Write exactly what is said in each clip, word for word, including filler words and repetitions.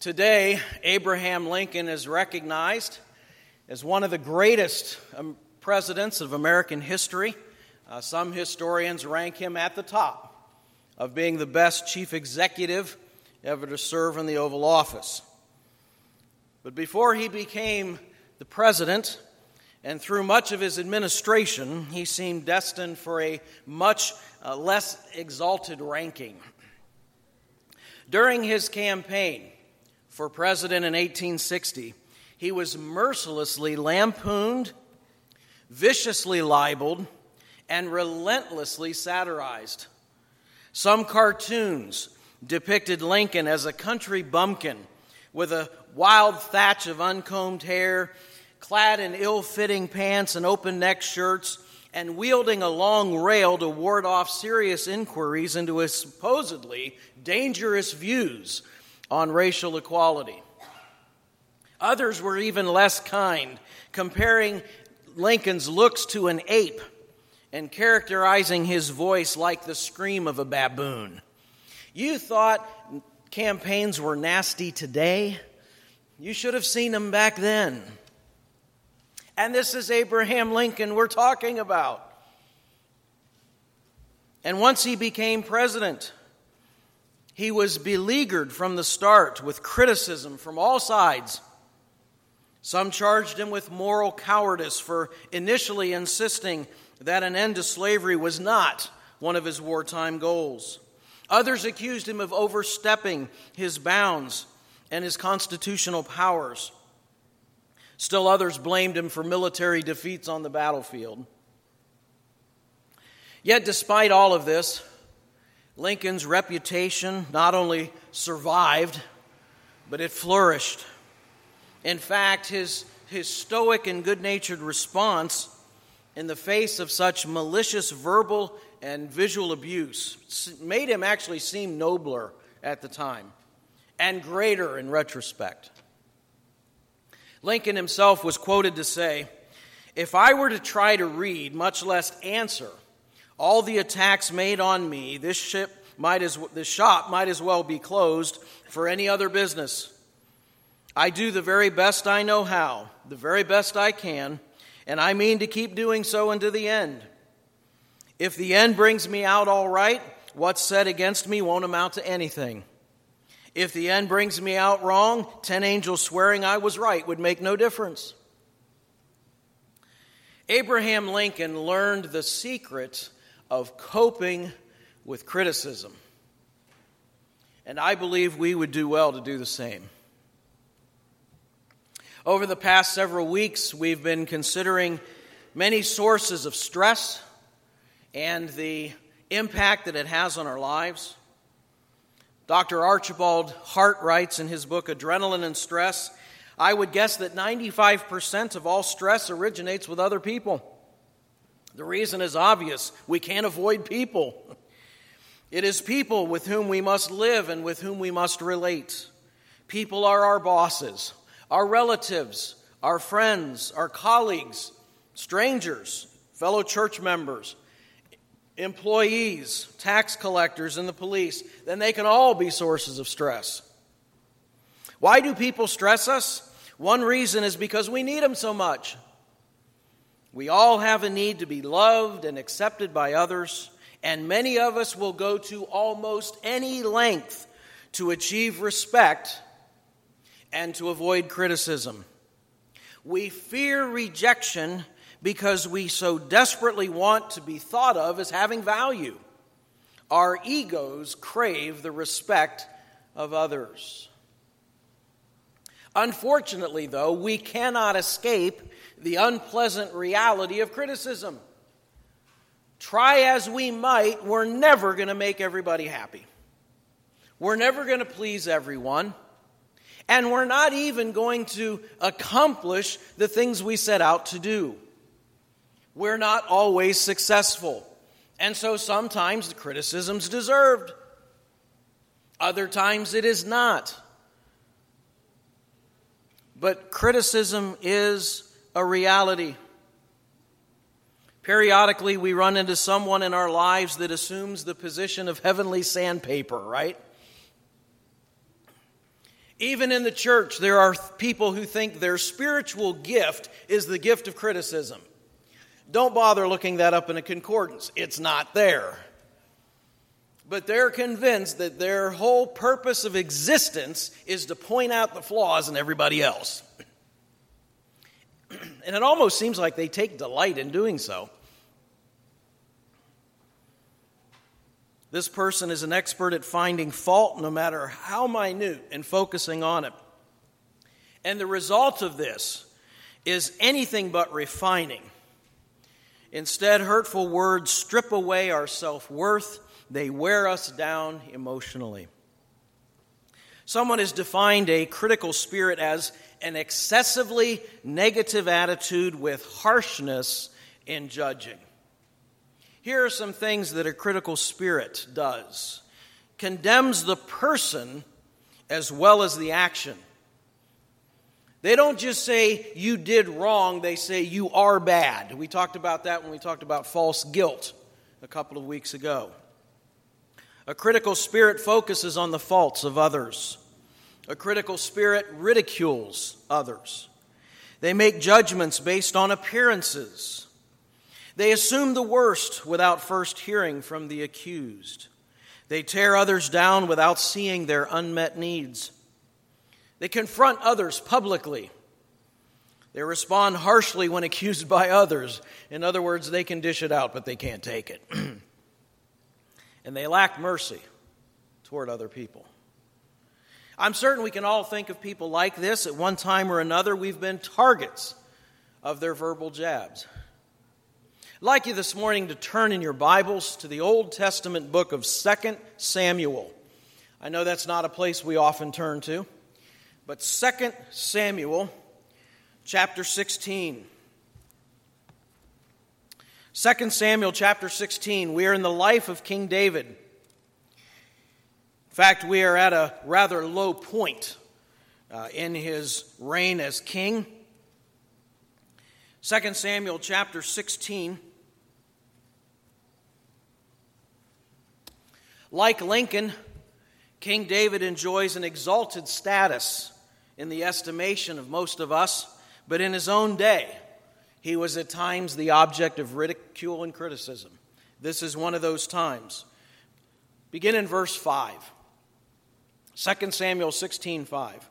Today, Abraham Lincoln is recognized as one of the greatest um, presidents of American history. Uh, some historians rank him at the top of being the best chief executive ever to serve in the Oval Office. But before he became the president, and through much of his administration, he seemed destined for a much uh, less exalted ranking. During his campaign for president in eighteen sixty, he was mercilessly lampooned, viciously libeled, and relentlessly satirized. Some cartoons depicted Lincoln as a country bumpkin with a wild thatch of uncombed hair, clad in ill-fitting pants and open-neck shirts, and wielding a long rail to ward off serious inquiries into his supposedly dangerous views on racial equality. Others were even less kind, comparing Lincoln's looks to an ape and characterizing his voice like the scream of a baboon. You thought campaigns were nasty today? You should have seen them back then. And this is Abraham Lincoln we're talking about. And once he became president, he was beleaguered from the start with criticism from all sides. Some charged him with moral cowardice for initially insisting that an end to slavery was not one of his wartime goals. Others accused him of overstepping his bounds and his constitutional powers. Still others blamed him for military defeats on the battlefield. Yet despite all of this, Lincoln's reputation not only survived, but it flourished. In fact, his, his stoic and good-natured response in the face of such malicious verbal and visual abuse made him actually seem nobler at the time and greater in retrospect. Lincoln himself was quoted to say, "If I were to try to read, much less answer, all the attacks made on me, this ship might as this shop might as well be closed for any other business. I do the very best I know how, the very best I can, and I mean to keep doing so unto the end. If the end brings me out all right, what's said against me won't amount to anything. If the end brings me out wrong, ten angels swearing I was right would make no difference." Abraham Lincoln learned the secret of coping with criticism. And I believe we would do well to do the same. Over the past several weeks, we've been considering many sources of stress and the impact that it has on our lives. Doctor Archibald Hart writes in his book, Adrenaline and Stress, "I would guess that ninety-five percent of all stress originates with other people. The reason is obvious. We can't avoid people. It is people with whom we must live and with whom we must relate. People are our bosses, our relatives, our friends, our colleagues, strangers, fellow church members, employees, tax collectors, and the police. Then they can all be sources of stress. Why do people stress us? One reason is because we need them so much. We all have a need to be loved and accepted by others, and many of us will go to almost any length to achieve respect and to avoid criticism. We fear rejection because we so desperately want to be thought of as having value. Our egos crave the respect of others. Unfortunately, though, we cannot escape the unpleasant reality of criticism. Try as we might, we're never going to make everybody happy. We're never going to please everyone. And we're not even going to accomplish the things we set out to do. We're not always successful. And so sometimes the criticism's deserved. Other times it is not. But criticism is a reality. Periodically, we run into someone in our lives that assumes the position of heavenly sandpaper, right? Even in the church, there are people who think their spiritual gift is the gift of criticism. Don't bother looking that up in a concordance. It's not there. But they're convinced that their whole purpose of existence is to point out the flaws in everybody else. And it almost seems like they take delight in doing so. This person is an expert at finding fault, no matter how minute, and focusing on it. And the result of this is anything but refining. Instead, hurtful words strip away our self-worth. They wear us down emotionally. Someone has defined a critical spirit as an excessively negative attitude with harshness in judging. Here are some things that a critical spirit does. Condemns the person as well as the action. They don't just say, you did wrong, they say, you are bad. We talked about that when we talked about false guilt a couple of weeks ago. A critical spirit focuses on the faults of others. A critical spirit ridicules others. They make judgments based on appearances. They assume the worst without first hearing from the accused. They tear others down without seeing their unmet needs. They confront others publicly. They respond harshly when accused by others. In other words, they can dish it out, but they can't take it. And they lack mercy toward other people. I'm certain we can all think of people like this. At one time or another, we've been targets of their verbal jabs. I'd like you this morning to turn in your Bibles to the Old Testament book of Second Samuel. I know that's not a place we often turn to, but Second Samuel chapter sixteen. Second Samuel chapter sixteen, we are in the life of King David. In fact, we are at a rather low point uh, in his reign as king. Second Samuel chapter sixteen. Like Lincoln, King David enjoys an exalted status in the estimation of most of us, but in his own day, he was at times the object of ridicule and criticism. This is one of those times. Begin in verse five. Second Samuel sixteen five.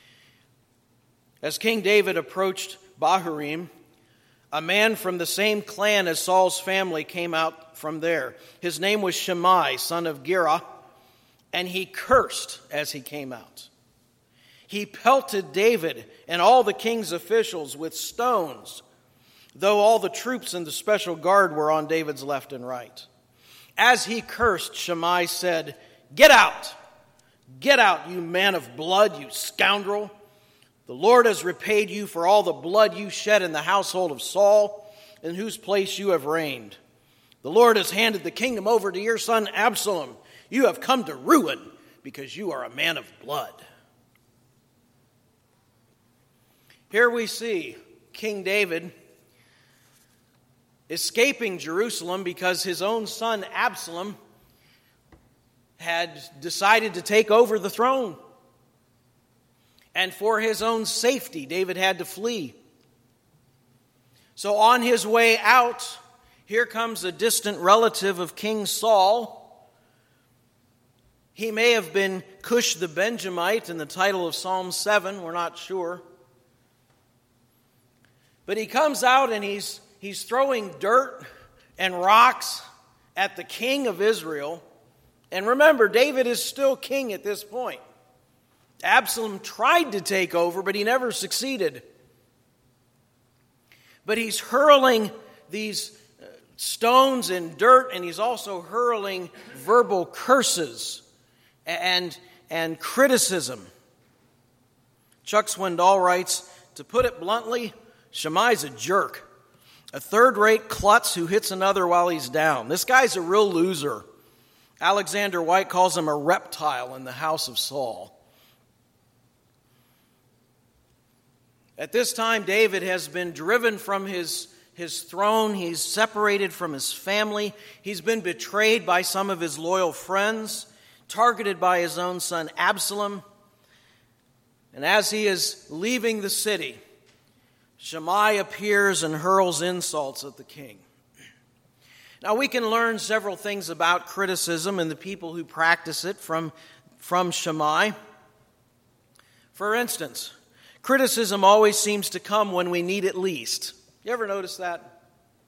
As King David approached Bahurim, a man from the same clan as Saul's family came out from there. His name was Shimei, son of Gera, and he cursed as he came out. He pelted David and all the king's officials with stones, though all the troops and the special guard were on David's left and right. As he cursed, Shimei said, "Get out! Get out, you man of blood, you scoundrel! The Lord has repaid you for all the blood you shed in the household of Saul, in whose place you have reigned. The Lord has handed the kingdom over to your son Absalom. You have come to ruin because you are a man of blood." Here we see King David escaping Jerusalem because his own son Absalom had decided to take over the throne. And for his own safety, David had to flee. So on his way out, here comes a distant relative of King Saul. He may have been Cush the Benjamite in the title of Psalm seven, we're not sure. But he comes out and he's he's throwing dirt and rocks at the king of Israel. And remember, David is still king at this point. Absalom tried to take over, but he never succeeded. But he's hurling these stones and dirt, and he's also hurling verbal curses and, and criticism. Chuck Swindoll writes, to put it bluntly, Shimei's a jerk, a third-rate klutz who hits another while he's down. This guy's a real loser. Alexander White calls him a reptile in the house of Saul. At this time, David has been driven from his, his throne. He's separated from his family. He's been betrayed by some of his loyal friends, targeted by his own son Absalom. And as he is leaving the city, Shammai appears and hurls insults at the king. Now, we can learn several things about criticism and the people who practice it from, from Shammai. For instance, criticism always seems to come when we need it least. You ever notice that?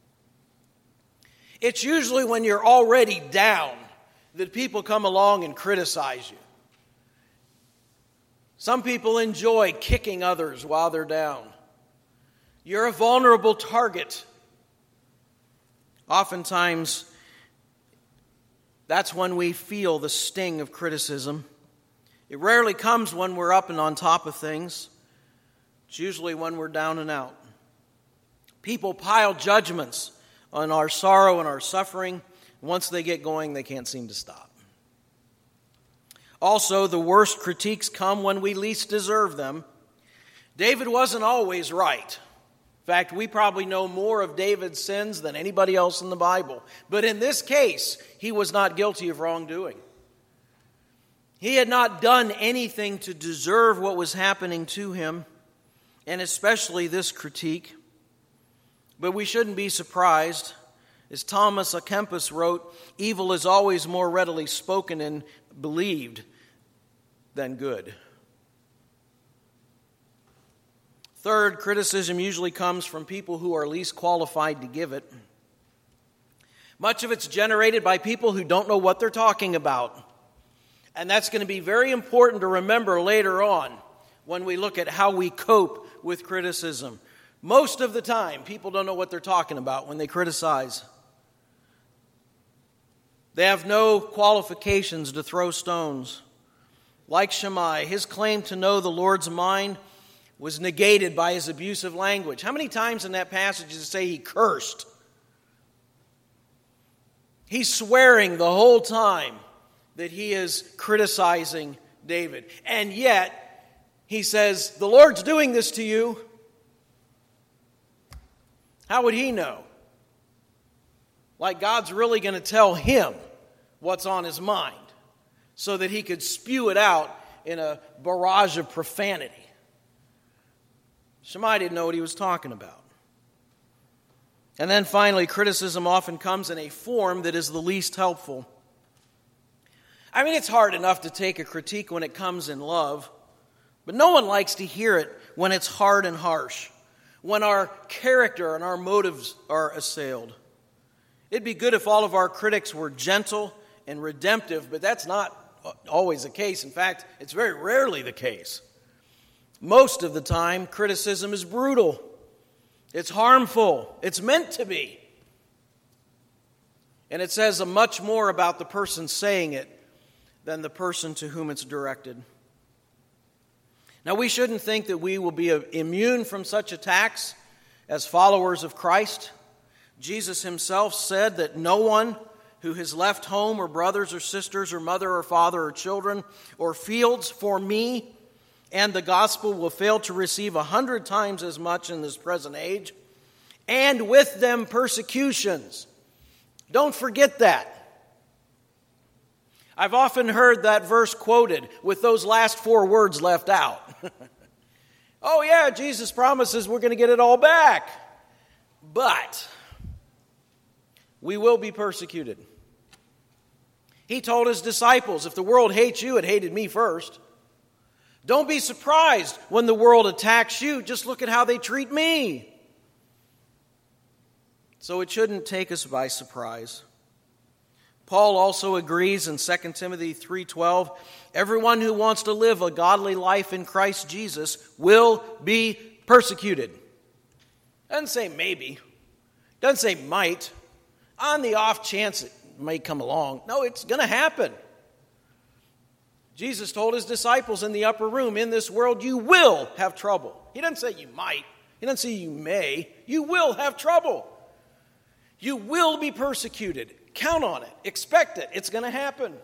It's usually when you're already down that people come along and criticize you. Some people enjoy kicking others while they're down. You're a vulnerable target. Oftentimes, that's when we feel the sting of criticism. It rarely comes when we're up and on top of things. It's usually when we're down and out. People pile judgments on our sorrow and our suffering. Once they get going, they can't seem to stop. Also, the worst critiques come when we least deserve them. David wasn't always right. In fact, we probably know more of David's sins than anybody else in the Bible. But in this case, he was not guilty of wrongdoing. He had not done anything to deserve what was happening to him, and especially this critique. But we shouldn't be surprised. As Thomas à Kempis wrote, evil is always more readily spoken and believed than good. Third, criticism usually comes from people who are least qualified to give it. Much of it's generated by people who don't know what they're talking about. And that's going to be very important to remember later on when we look at how we cope with criticism. Most of the time, people don't know what they're talking about when they criticize. They have no qualifications to throw stones. Like Shammai, his claim to know the Lord's mind was negated by his abusive language. How many times in that passage does it say he cursed? He's swearing the whole time that he is criticizing David. And yet, he says, the Lord's doing this to you. How would he know? Like God's really going to tell him what's on his mind so that he could spew it out in a barrage of profanity. Shammai didn't know what he was talking about. And then finally, criticism often comes in a form that is the least helpful. I mean, it's hard enough to take a critique when it comes in love, but no one likes to hear it when it's hard and harsh, when our character and our motives are assailed. It'd be good if all of our critics were gentle and redemptive, but that's not always the case. In fact, it's very rarely the case. Most of the time, criticism is brutal. It's harmful. It's meant to be. And it says a much more about the person saying it than the person to whom it's directed. Now, we shouldn't think that we will be immune from such attacks as followers of Christ. Jesus himself said that no one who has left home or brothers or sisters or mother or father or children or fields for me and the gospel will fail to receive a hundred times as much in this present age, and with them persecutions. Don't forget that. I've often heard that verse quoted with those last four words left out. Oh yeah, Jesus promises we're going to get it all back. But we will be persecuted. He told his disciples, if the world hates you, it hated me first. Don't be surprised when the world attacks you. Just look at how they treat me. So it shouldn't take us by surprise. Paul also agrees in Second Timothy three twelve, everyone who wants to live a godly life in Christ Jesus will be persecuted. Doesn't say maybe. Doesn't say might. On the off chance it may come along. No, it's going to happen. Jesus told his disciples in the upper room, in this world you will have trouble. He doesn't say you might. He doesn't say you may. You will have trouble. You will be persecuted. Count on it. Expect it. It's going to happen.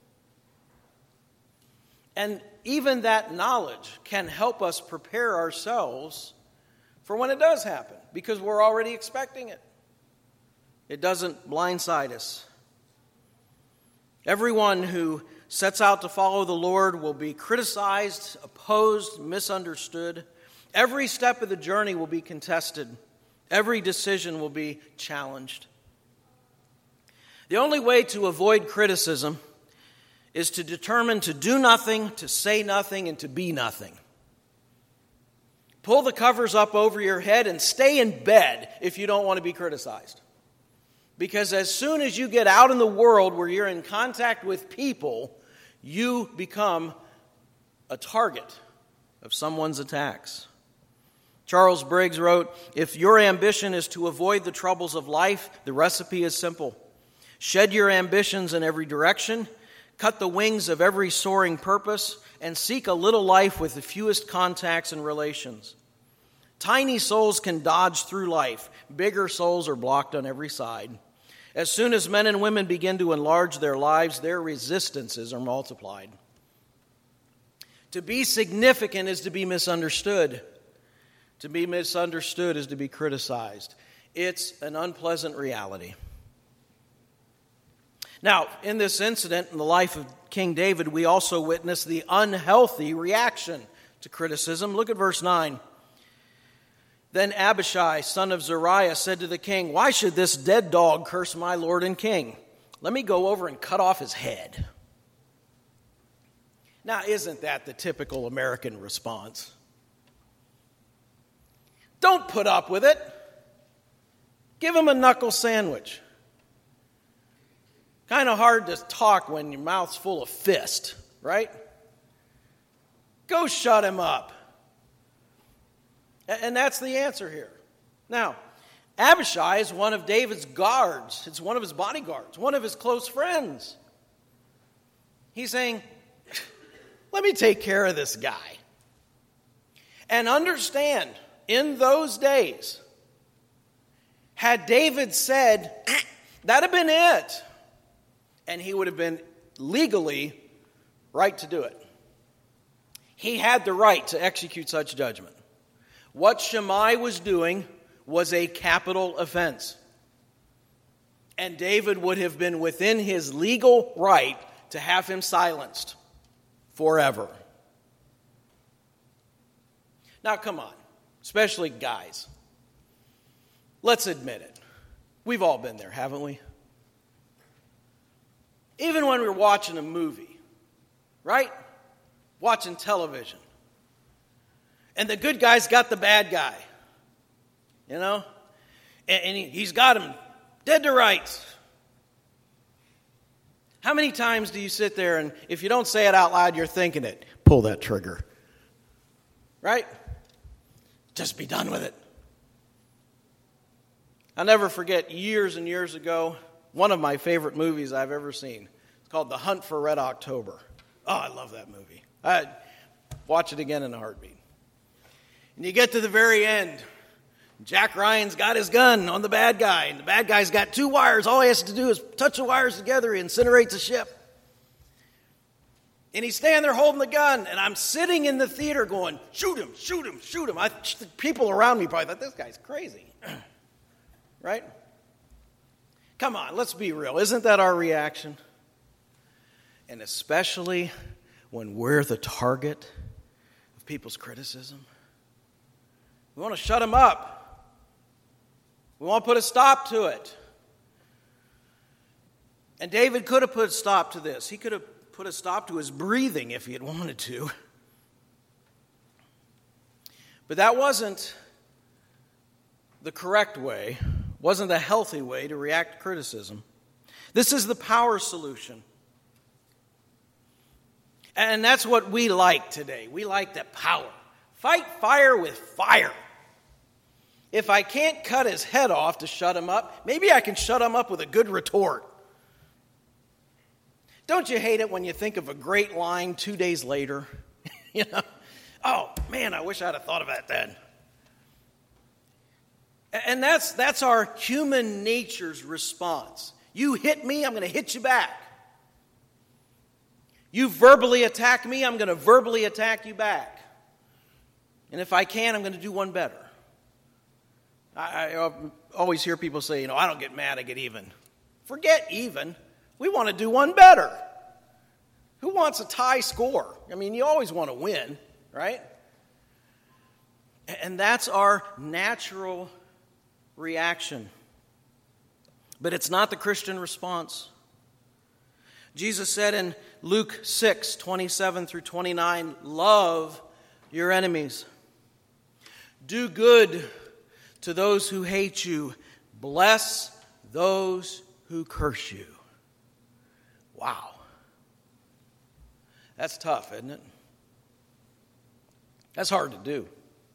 And even that knowledge can help us prepare ourselves for when it does happen, because we're already expecting it. It doesn't blindside us. Everyone who sets out to follow the Lord will be criticized, opposed, misunderstood. Every step of the journey will be contested. Every decision will be challenged. The only way to avoid criticism is to determine to do nothing, to say nothing, and to be nothing. Pull the covers up over your head and stay in bed if you don't want to be criticized. Because as soon as you get out in the world where you're in contact with people, you become a target of someone's attacks. Charles Briggs wrote, "If your ambition is to avoid the troubles of life, the recipe is simple. Shed your ambitions in every direction, cut the wings of every soaring purpose, and seek a little life with the fewest contacts and relations. Tiny souls can dodge through life. Bigger souls are blocked on every side. As soon as men and women begin to enlarge their lives, their resistances are multiplied." To be significant is to be misunderstood. To be misunderstood is to be criticized. It's an unpleasant reality. Now, in this incident, in the life of King David, we also witness the unhealthy reaction to criticism. Look at verse nine. Then Abishai, son of Zeruiah, said to the king, "Why should this dead dog curse my lord and king? Let me go over and cut off his head." Now, isn't that the typical American response? Don't put up with it. Give him a knuckle sandwich. Kind of hard to talk when your mouth's full of fist, right? Go shut him up. And that's the answer here. Now, Abishai is one of David's guards. It's one of his bodyguards, one of his close friends. He's saying, let me take care of this guy. And understand, in those days, had David said, that'd have been it, and he would have been legally right to do it. He had the right to execute such judgment. What Shimei was doing was a capital offense. And David would have been within his legal right to have him silenced forever. Now, come on, especially guys. Let's admit it. We've all been there, haven't we? Even when we're watching a movie, right? Watching television. And the good guy's got the bad guy, you know? And, and he, he's got him dead to rights. How many times do you sit there and if you don't say it out loud, you're thinking it? Pull that trigger. Right? Just be done with it. I'll never forget years and years ago, one of my favorite movies I've ever seen. It's called The Hunt for Red October. Oh, I love that movie. I'd watch it again in a heartbeat. And you get to the very end. Jack Ryan's got his gun on the bad guy. And the bad guy's got two wires. All he has to do is touch the wires together. He incinerates a ship. And he's standing there holding the gun. And I'm sitting in the theater going, shoot him, shoot him, shoot him. I, people around me probably thought, this guy's crazy. Right? Come on, let's be real. Isn't that our reaction? And especially when we're the target of people's criticism. We want to shut them up. We want to put a stop to it. And David could have put a stop to this. He could have put a stop to his breathing if he had wanted to. But that wasn't the correct way, wasn't the healthy way to react to criticism. This is the power solution. And that's what we like today. We like the power. Fight fire with fire. If I can't cut his head off to shut him up, maybe I can shut him up with a good retort. Don't you hate it when you think of a great line two days later? You know, oh man, I wish I'd have thought of that then. And that's that's our human nature's response. You hit me, I'm going to hit you back. You verbally attack me, I'm going to verbally attack you back. And if I can, I'm going to do one better. I, I always hear people say, you know, I don't get mad, I get even. Forget even. We want to do one better. Who wants a tie score? I mean, you always want to win, right? And that's our natural reaction. But it's not the Christian response. Jesus said in Luke six, twenty-seven through twenty-nine, love your enemies. Do good to those who hate you. Bless those who curse you. Wow. That's tough, isn't it? That's hard to do.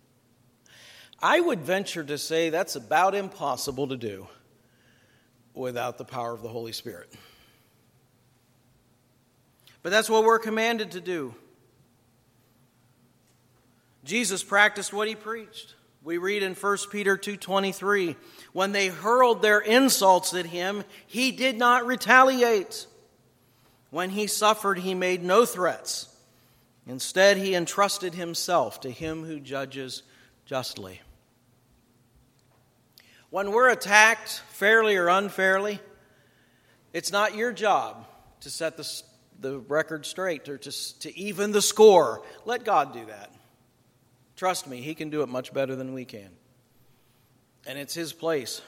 I would venture to say that's about impossible to do without the power of the Holy Spirit. But that's what we're commanded to do. Jesus practiced what he preached. We read in First Peter two twenty-three, when they hurled their insults at him, he did not retaliate. When he suffered, he made no threats. Instead, he entrusted himself to him who judges justly. When we're attacked, fairly or unfairly, it's not your job to set the, the record straight or to, to even the score. Let God do that. Trust me, he can do it much better than we can. And it's his place.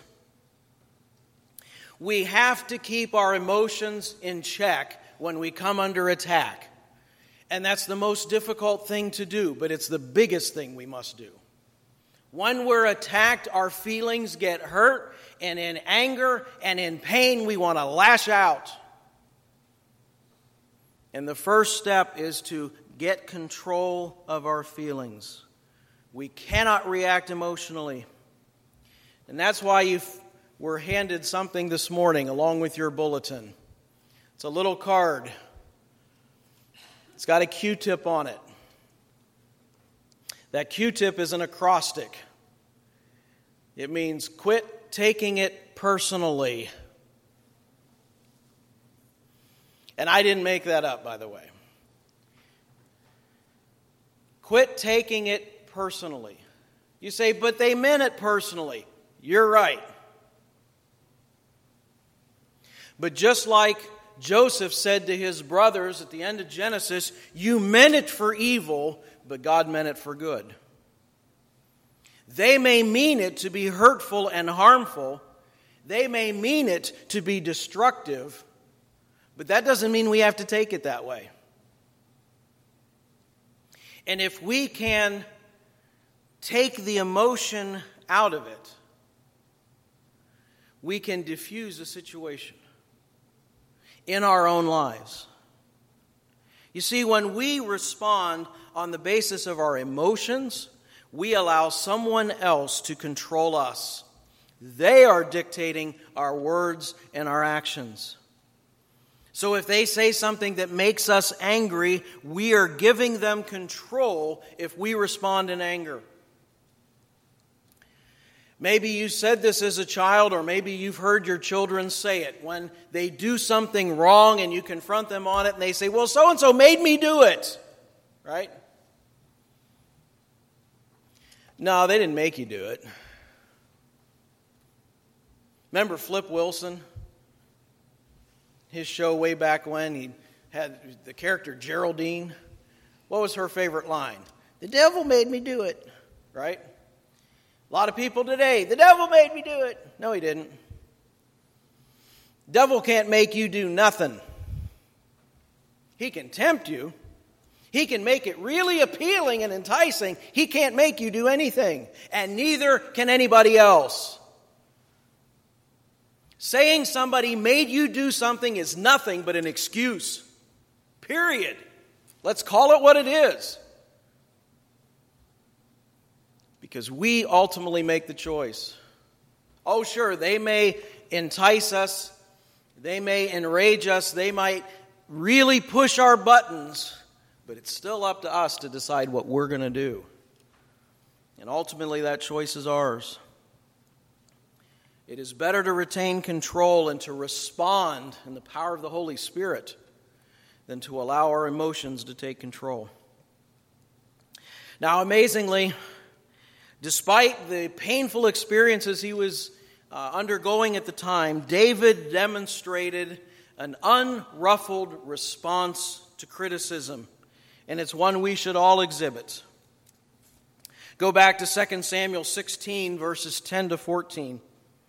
We have to keep our emotions in check when we come under attack. And that's the most difficult thing to do, but it's the biggest thing we must do. When we're attacked, our feelings get hurt, and in anger and in pain, we want to lash out. And the first step is to get control of our feelings. We cannot react emotionally. And that's why you were handed something this morning along with your bulletin. It's a little card. It's got a Q-tip on it. That Q-tip is an acrostic. It means quit taking it personally. And I didn't make that up, by the way. Quit taking it personally. You say, but they meant it personally. You're right. But just like Joseph said to his brothers at the end of Genesis, you meant it for evil, but God meant it for good. They may mean it to be hurtful and harmful. They may mean it to be destructive, but that doesn't mean we have to take it that way. And if we can take the emotion out of it, we can diffuse a situation in our own lives. You see, when we respond on the basis of our emotions, we allow someone else to control us. They are dictating our words and our actions. So if they say something that makes us angry, we are giving them control if we respond in anger. Maybe you said this as a child, or maybe you've heard your children say it. When they do something wrong and you confront them on it and they say, well, so-and-so made me do it. Right? No, they didn't make you do it. Remember Flip Wilson? His show way back when, he had the character Geraldine. What was her favorite line? The devil made me do it. Right? A lot of people today, the devil made me do it. No, he didn't. Devil can't make you do nothing. He can tempt you. He can make it really appealing and enticing. He can't make you do anything. And neither can anybody else. Saying somebody made you do something is nothing but an excuse. Period. Let's call it what it is. Because we ultimately make the choice. Oh, sure, they may entice us. They may enrage us. They might really push our buttons. But it's still up to us to decide what we're going to do. And ultimately, that choice is ours. It is better to retain control and to respond in the power of the Holy Spirit than to allow our emotions to take control. Now, amazingly, despite the painful experiences he was uh, undergoing at the time, David demonstrated an unruffled response to criticism, and it's one we should all exhibit. Go back to Second Samuel sixteen, verses ten to fourteen.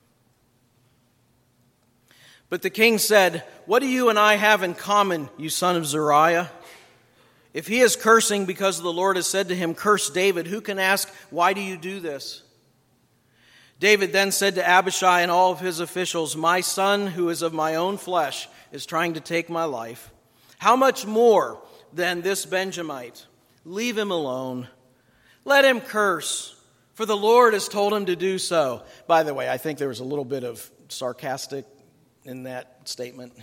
But the king said, "What do you and I have in common, you son of Zeruiah? If he is cursing because the Lord has said to him, 'Curse David,' who can ask, 'Why do you do this?'" David then said to Abishai and all of his officials, "My son, who is of my own flesh, is trying to take my life. How much more than this Benjamite? Leave him alone. Let him curse, for the Lord has told him to do so." By the way, I think there was a little bit of sarcastic in that statement.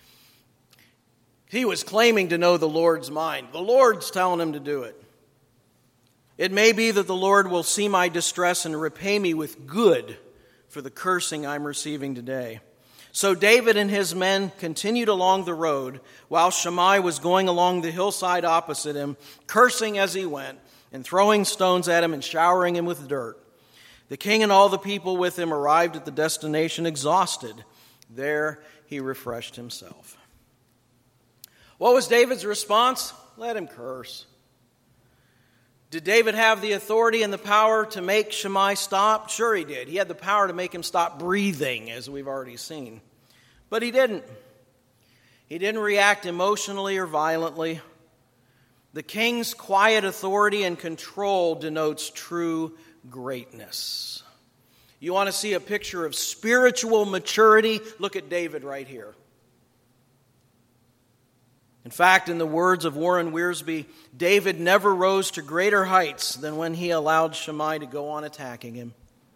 He was claiming to know the Lord's mind. The Lord's telling him to do it. "It may be that the Lord will see my distress and repay me with good for the cursing I'm receiving today." So David and his men continued along the road, while Shimei was going along the hillside opposite him, cursing as he went, and throwing stones at him and showering him with dirt. The king and all the people with him arrived at the destination exhausted. There he refreshed himself. What was David's response? Let him curse. Did David have the authority and the power to make Shimei stop? Sure he did. He had the power to make him stop breathing, as we've already seen. But he didn't. He didn't react emotionally or violently. The king's quiet authority and control denotes true greatness. You want to see a picture of spiritual maturity? Look at David right here. In fact, in the words of Warren Wiersbe, David never rose to greater heights than when he allowed Shimei to go on attacking him.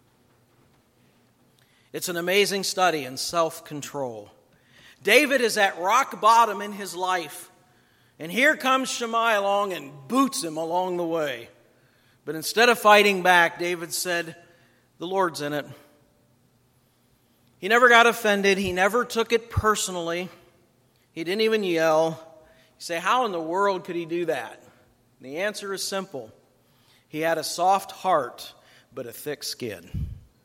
It's an amazing study in self-control. David is at rock bottom in his life, and here comes Shimei along and boots him along the way. But instead of fighting back, David said, "The Lord's in it." He never got offended. He never took it personally. He didn't even yell. You say, how in the world could he do that? And the answer is simple. He had a soft heart, but a thick skin.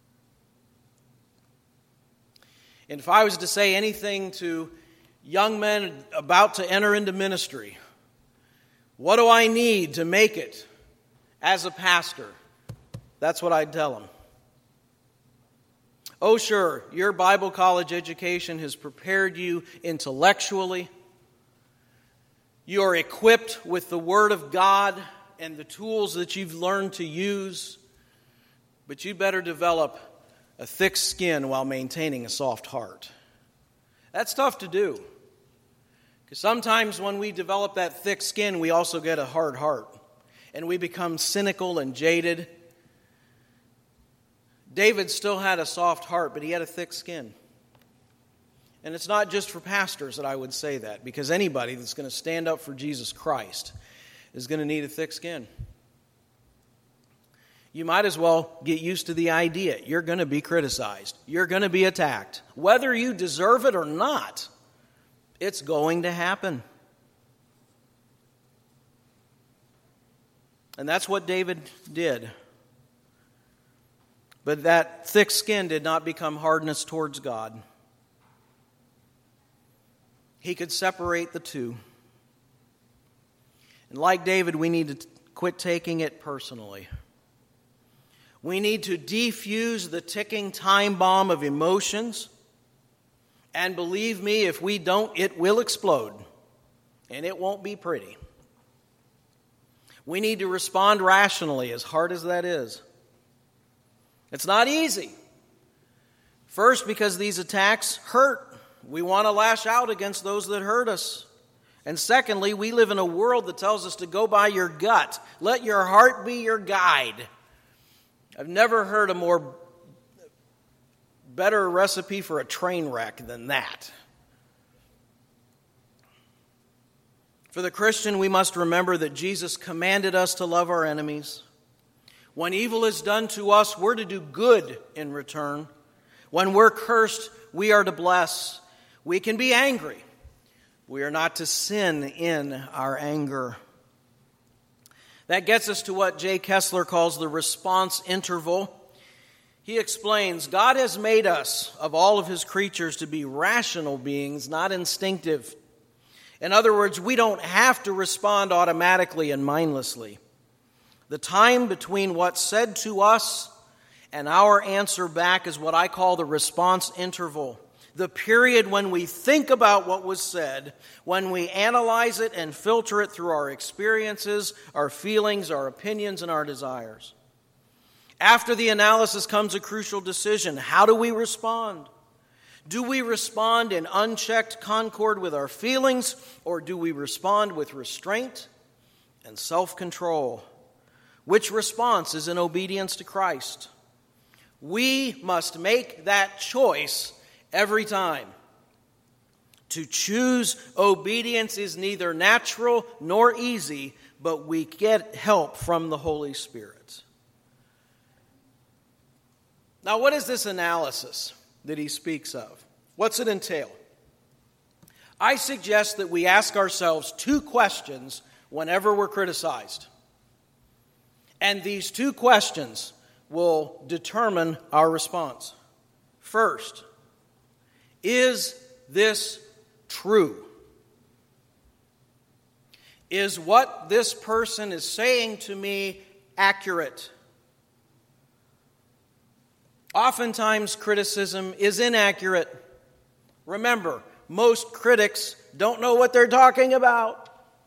And if I was to say anything to young men about to enter into ministry, what do I need to make it as a pastor? That's what I'd tell them. Oh, sure, your Bible college education has prepared you intellectually. You are equipped with the Word of God and the tools that you've learned to use. But you better develop a thick skin while maintaining a soft heart. That's tough to do. Because sometimes when we develop that thick skin, we also get a hard heart. And we become cynical and jaded. David still had a soft heart, but he had a thick skin. And it's not just for pastors that I would say that, because anybody that's going to stand up for Jesus Christ is going to need a thick skin. You might as well get used to the idea. You're going to be criticized. You're going to be attacked. Whether you deserve it or not, it's going to happen. And that's what David did. But that thick skin did not become hardness towards God. He could separate the two. And like David, we need to t- quit taking it personally. We need to defuse the ticking time bomb of emotions. And believe me, if we don't, it will explode. And it won't be pretty. We need to respond rationally, as hard as that is. It's not easy. First, because these attacks hurt. We want to lash out against those that hurt us. And secondly, we live in a world that tells us to go by your gut. Let your heart be your guide. I've never heard a more better recipe for a train wreck than that. For the Christian, we must remember that Jesus commanded us to love our enemies. When evil is done to us, we're to do good in return. When we're cursed, we are to bless. We can be angry. We are not to sin in our anger. That gets us to what Jay Kessler calls the response interval. He explains, God has made us, of all of his creatures, to be rational beings, not instinctive. In other words, we don't have to respond automatically and mindlessly. The time between what's said to us and our answer back is what I call the response interval. The period when we think about what was said, when we analyze it and filter it through our experiences, our feelings, our opinions, and our desires. After the analysis comes a crucial decision. How do we respond? Do we respond in unchecked concord with our feelings, or do we respond with restraint and self-control? Which response is in obedience to Christ? We must make that choice every time. To choose obedience is neither natural nor easy, but we get help from the Holy Spirit. Now, what is this analysis that he speaks of? What's it entail? I suggest that we ask ourselves two questions whenever we're criticized. And these two questions will determine our response. First, is this true? Is what this person is saying to me accurate? Oftentimes, criticism is inaccurate. Remember, most critics don't know what they're talking about.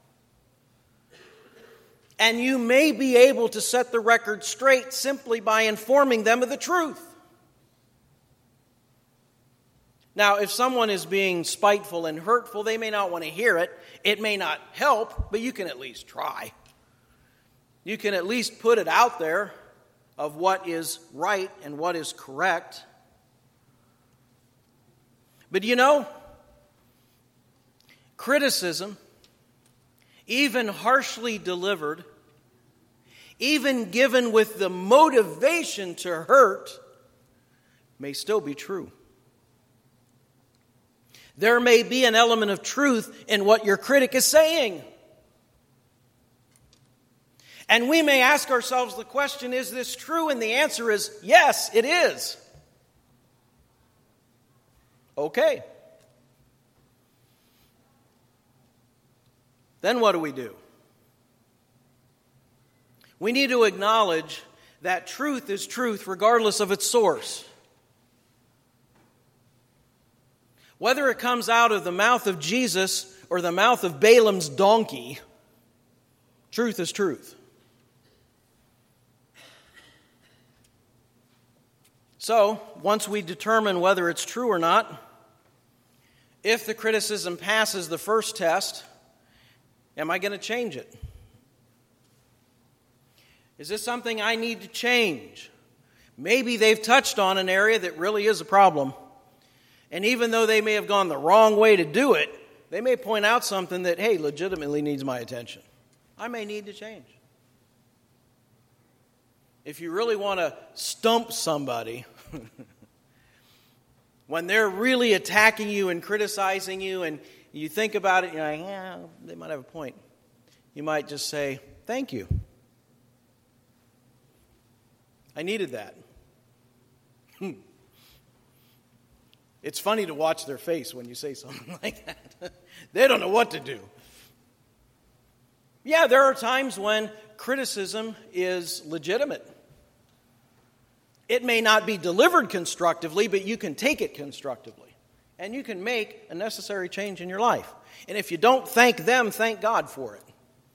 And you may be able to set the record straight simply by informing them of the truth. Now, if someone is being spiteful and hurtful, they may not want to hear it. It may not help, but you can at least try. You can at least put it out there of what is right and what is correct. But you know, criticism, even harshly delivered, even given with the motivation to hurt, may still be true. There may be an element of truth in what your critic is saying. And we may ask ourselves the question, is this true? And the answer is, yes, it is. Okay. Then what do we do? We need to acknowledge that truth is truth regardless of its source. Whether it comes out of the mouth of Jesus or the mouth of Balaam's donkey, truth is truth. So, once we determine whether it's true or not, if the criticism passes the first test, am I going to change it? Is this something I need to change? Maybe they've touched on an area that really is a problem. And even though they may have gone the wrong way to do it, they may point out something that, hey, legitimately needs my attention. I may need to change. If you really want to stump somebody, when they're really attacking you and criticizing you and you think about it, you're like, yeah, they might have a point. You might just say, thank you. I needed that. It's funny to watch their face when you say something like that. They don't know what to do. Yeah, there are times when criticism is legitimate. It may not be delivered constructively, but you can take it constructively. And you can make a necessary change in your life. And if you don't thank them, thank God for it.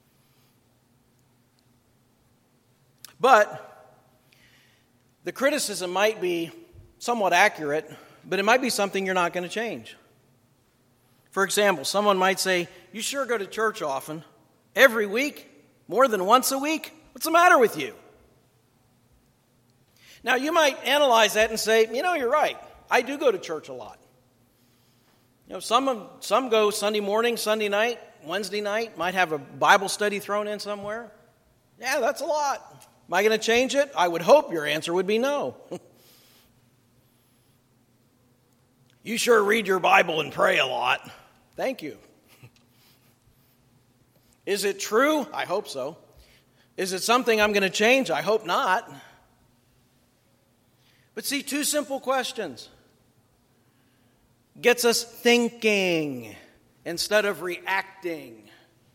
But the criticism might be somewhat accurate, but it might be something you're not going to change. For example, someone might say, you sure go to church often, every week, more than once a week? What's the matter with you? Now, you might analyze that and say, you know, you're right. I do go to church a lot. You know, some some go Sunday morning, Sunday night, Wednesday night, might have a Bible study thrown in somewhere. Yeah, that's a lot. Am I going to change it? I would hope your answer would be no. You sure read your Bible and pray a lot. Thank you. Is it true? I hope so. Is it something I'm going to change? I hope not. But see, two simple questions gets us thinking. instead of reacting.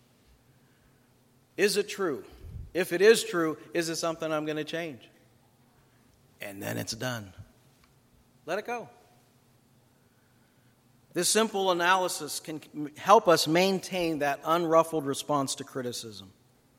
Is it true? If it is true, is it something I'm going to change? And then it's done. Let it go. This simple analysis can help us maintain that unruffled response to criticism.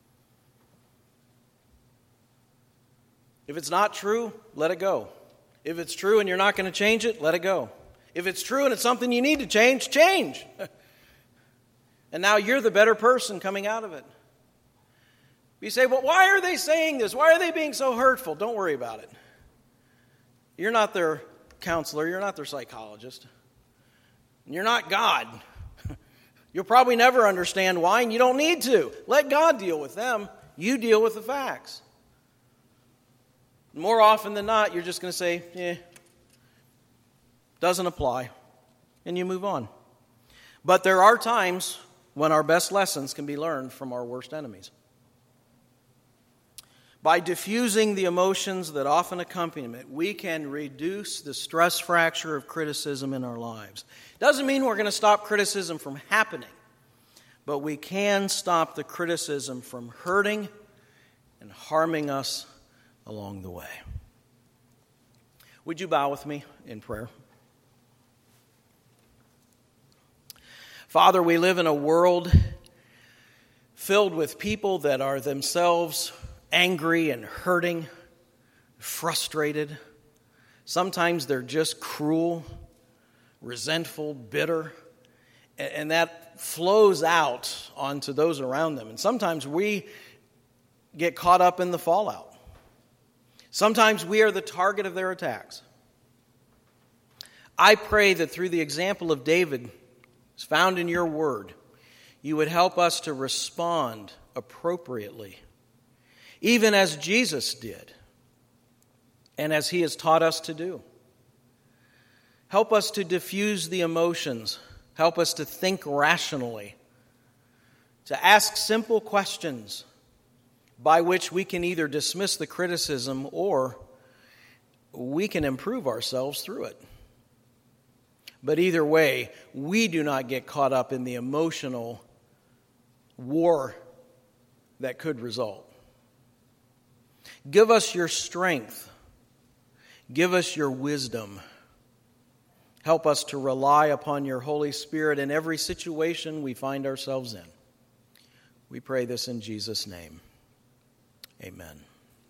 If it's not true, let it go. If it's true and you're not going to change it, let it go. If it's true and it's something you need to change, change. And now you're the better person coming out of it. You say, well, why are they saying this? Why are they being so hurtful? Don't worry about it. You're not their counselor. You're not their psychologist. You're not God. You'll probably never understand why, and you don't need to. Let God deal with them. You deal with the facts. More often than not, you're just going to say, eh, doesn't apply, and you move on. But there are times when our best lessons can be learned from our worst enemies. By diffusing the emotions that often accompany it, we can reduce the stress fracture of criticism in our lives. Doesn't mean we're going to stop criticism from happening, but we can stop the criticism from hurting and harming us along the way. Would you bow with me in prayer? Father, we live in a world filled with people that are themselves angry and hurting, frustrated. Sometimes they're just cruel, resentful, bitter, and that flows out onto those around them. And sometimes we get caught up in the fallout. Sometimes we are the target of their attacks. I pray that through the example of David, as found in your word, you would help us to respond appropriately, even as Jesus did, and as he has taught us to do. Help us to diffuse the emotions. Help us to think rationally, to ask simple questions by which we can either dismiss the criticism or we can improve ourselves through it. But either way, we do not get caught up in the emotional war that could result. Give us your strength. Give us your wisdom. Help us to rely upon your Holy Spirit in every situation we find ourselves in. We pray this in Jesus' name. Amen.